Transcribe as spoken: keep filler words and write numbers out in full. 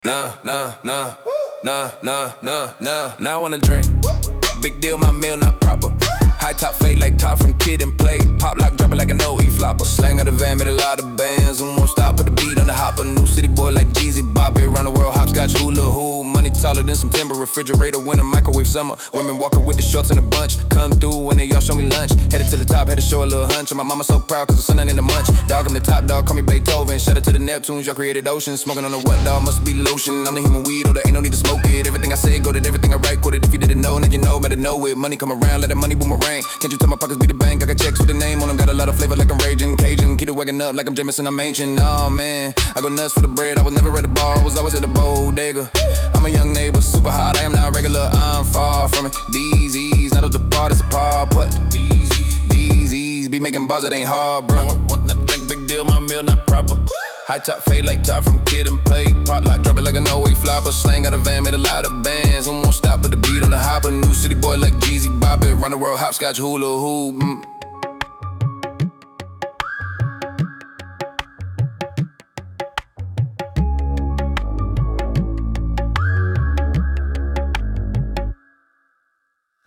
Nah, nah, nah, nah, nah, nah, nah. Now I wanna drink. Big deal, my meal not proper. High top fade like top from Kid and Play. Pop lock, drop it like an O E flopper. Slang of the van, made a lot of bands. And won't stop, put the beat on the hopper. New city boy like Jeezy, Bobby. Around the world, hopscotch, hula hoop. Money taller than some timber. Refrigerator, winter, microwave, summer. Women walking with the shorts in a bunch. Come through when they all show me lunch. Headed to the top, had to show a little hunch. And my mama so proud cause the sun ain't in the munch. Dog, I'm the top dog, call me Beethoven. Shout out to the Neptunes, y'all created oceans. Smoking on the what dog, must be lotion. I'm the human weed, or there ain't no need to smoke it. Everything I say, go to everything I write, quote it. If you didn't know, then you know, better know it. Money come around, let the money boomerang. Can't you tell my pockets be the bank? I got checks with the name on them, got a lot of flavor like I'm raging Cajun. Keep it wagging up like I'm Jameson, I'm ancient. Oh man, I go nuts for the bread. I was never at the bar, I was always at the bodega. I'm a young neighbor, super hot, I am not regular. I'm far from it. These E's, not up the part, it's a par putt. These E's be making bars, it ain't hard, bro. Want that big, big deal, my meal not proper. High top fade like top from Kid and Play. Pop lock, drop it like an O E flopper. Slang out a van, made a lot of bands. And won't stop, put the beat on the hopper. New city boy like Jeezy, Bobby. Run the world, hopscotch, hula hoop. Mm.